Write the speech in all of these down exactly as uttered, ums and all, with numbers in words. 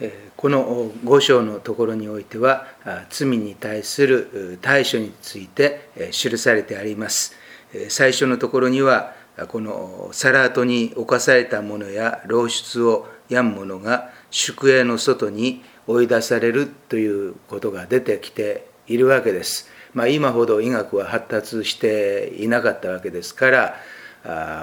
このご章のところにおいては、罪に対する対処について記されてあります。最初のところには、このサラートに侵された者や漏出を病む者が宿営の外に追い出されるということが出てきているわけです。まあ、今ほど医学は発達していなかったわけですから、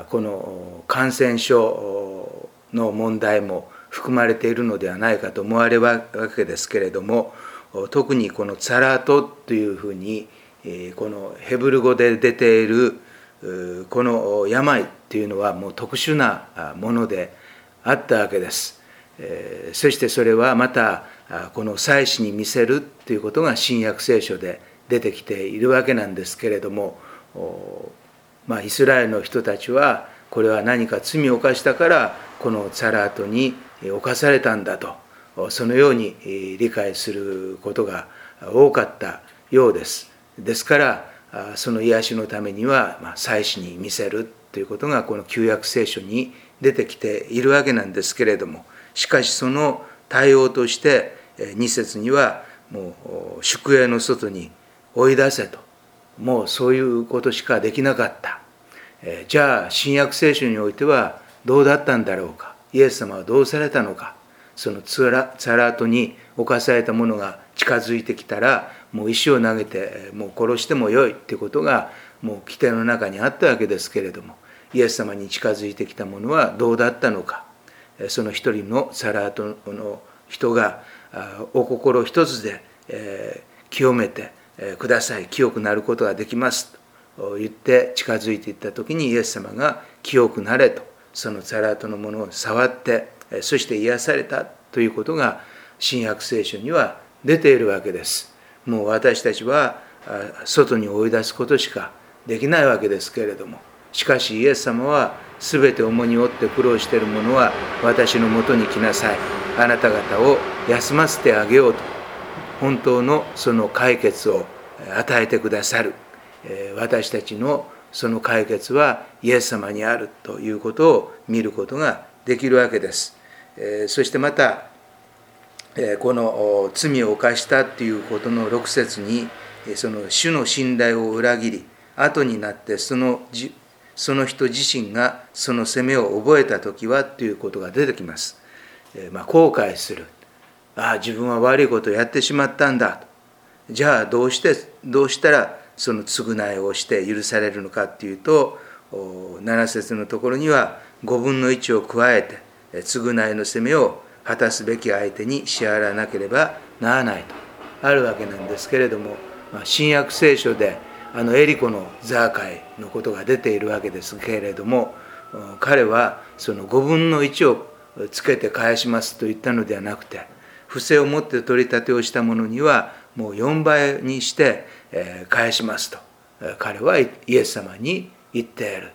この感染症の問題も含まれているのではないかと思われるわけですけれども、特にこのツァラートというふうにこのヘブル語で出ているこの病というのはもう特殊なものであったわけです。そしてそれはまたこの祭司に見せるということが新約聖書で出てきているわけなんですけれども、まあ、イスラエルの人たちはこれは何か罪を犯したからこのツァラートに侵されたんだと、そのように理解することが多かったようです。ですからその癒しのためには祭司に見せるということがこの旧約聖書に出てきているわけなんですけれども、しかしその対応としてに節にはもう宿営の外に追い出せと、もうそういうことしかできなかった。じゃあ新約聖書においてはどうだったんだろうか、イエス様はどうされたのか。そのツァラートに侵された者が近づいてきたらもう石を投げてもう殺してもよいということがもう規定の中にあったわけですけれども、イエス様に近づいてきた者はどうだったのか。その一人のツァラートの人がお心一つで清めてください、清くなることができますと言って近づいていった時にイエス様が清くなれとそのツァラートのものを触ってそして癒されたということが新約聖書には出ているわけです。もう私たちは外に追い出すことしかできないわけですけれども、しかしイエス様は全て重荷を負って苦労している者は私のもとに来なさい、あなた方を休ませてあげようと本当のその解決を与えてくださる。私たちのその解決はイエス様にあるということを見ることができるわけです。そしてまたこの罪を犯したということのろく節にその主の信頼を裏切り後になってそのその人自身がその責めを覚えた時はということが出てきます。まあ、後悔する。ああ自分は悪いことをやってしまったんだと。じゃあどうしてどうしたらその償いをして許されるのかっていうと、なな節のところにはごぶんのいちを加えて償いの責めを果たすべき相手に支払わなければならないとあるわけなんですけれども、新約聖書であのエリコのザーカイのことが出ているわけですけれども、彼はそのごぶんのいちをつけて返しますと言ったのではなくて、不正をもって取り立てをした者にはもうよんばいにして返しますと彼はイエス様に言っている。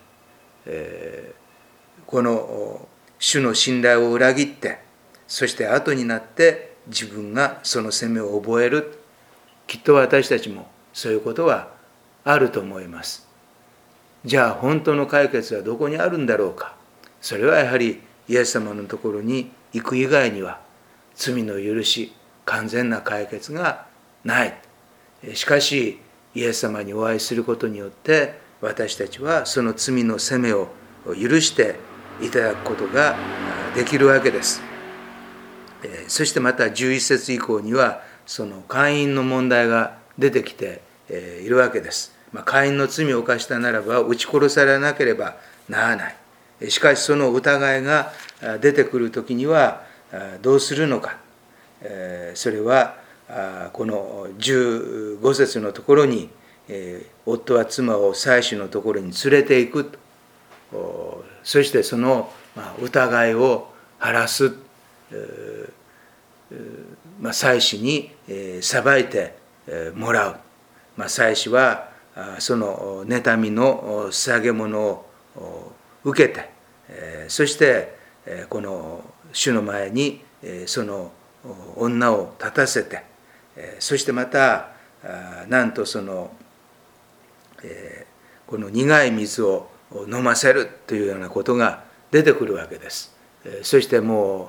この主の信頼を裏切ってそして後になって自分がその責めを覚える。きっと私たちもそういうことはあると思います。じゃあ本当の解決はどこにあるんだろうか。それはやはりイエス様のところに行く以外には罪の許し完全な解決がない。しかしイエス様にお会いすることによって私たちはその罪の責めを許していただくことができるわけです。そしてまたじゅういち節以降にはその姦淫の問題が出てきているわけです。姦淫の罪を犯したならば撃ち殺されなければならない。しかしその疑いが出てくるときにはどうするのか。それはこのじゅうご節のところに夫は妻を祭司のところに連れて行くと、そしてその疑いを晴らす、祭司に裁いてもらう。祭司はその妬みの捧げ物を受けて、そしてこの主の前にその女を立たせて、そしてまたなんとそのこの苦い水を飲ませるというようなことが出てくるわけです。そしてもう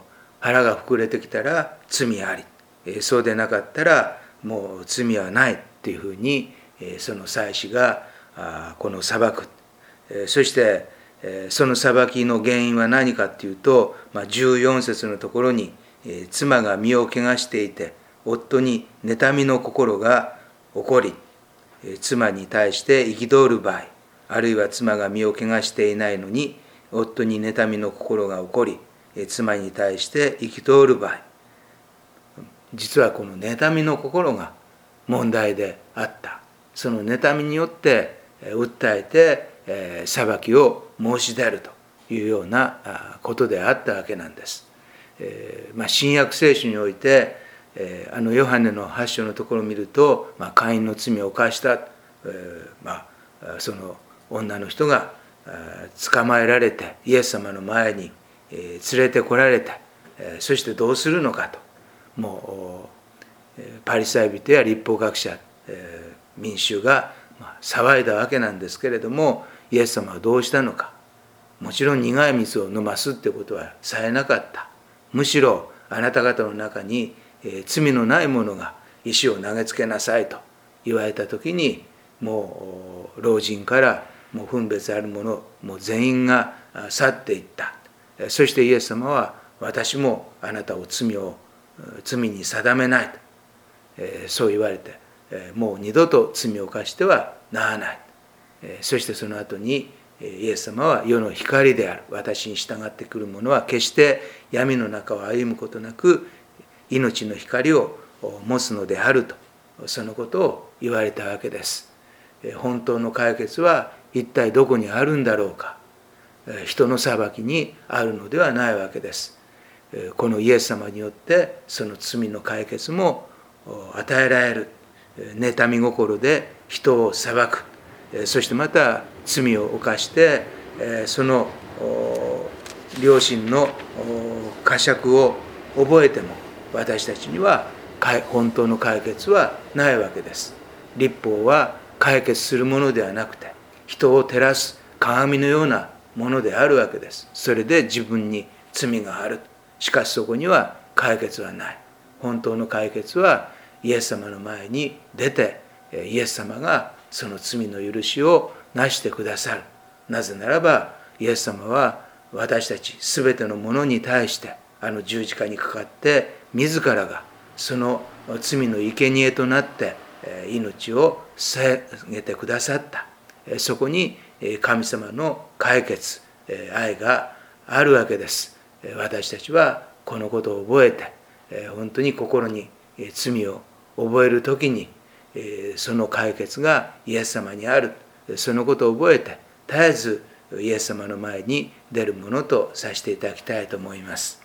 腹が膨れてきたら罪あり、そうでなかったらもう罪はないっていうふうにその祭司がこの裁く。そしてその裁きの原因は何かっていうと、じゅうよん節のところに妻が身を汚していて夫に妬みの心が起こり、妻に対して憤る場合、あるいは妻が身を汚していないのに夫に妬みの心が起こり、妻に対して憤る場合、実はこの妬みの心が問題であった。その妬みによって訴えて裁きを申し出るというようなことであったわけなんです。まあ、新約聖書においてあのヨハネのはち章のところを見ると、まあ、カインの罪を犯した、まあ、その女の人が捕まえられてイエス様の前に連れてこられて、そしてどうするのかと、もうパリサイ人や律法学者、民衆が騒いだわけなんですけれども、イエス様はどうしたのか。もちろん苦い水を飲ますってことはさえなかった。むしろあなた方の中に罪のない者が石を投げつけなさいと言われた時に、もう老人からもう分別ある者もう全員が去っていった。そしてイエス様は、私もあなたを罪を罪に定めないと、そう言われて、もう二度と罪を犯してはならない。そしてその後にイエス様は、世の光である私に従ってくる者は決して闇の中を歩むことなく命の光を持つのであると、そのことを言われたわけです。本当の解決は一体どこにあるんだろうか。人の裁きにあるのではないわけです。このイエス様によってその罪の解決も与えられる。妬み心で人を裁く。そしてまた罪を犯してその良心の呵責を覚えても、私たちには本当の解決はないわけです。律法は解決するものではなくて、人を照らす鏡のようなものであるわけです。それで自分に罪がある。しかしそこには解決はない。本当の解決はイエス様の前に出て、イエス様がその罪の許しをなしてくださる。なぜならばイエス様は私たちすべてのものに対してあの十字架にかかって自らがその罪の生贄となって命を捧げてくださった。そこに神様の解決、愛があるわけです。私たちはこのことを覚えて、本当に心に罪を覚えるときにその解決がイエス様にある、そのことを覚えて絶えずイエス様の前に出るものとさせていただきたいと思います。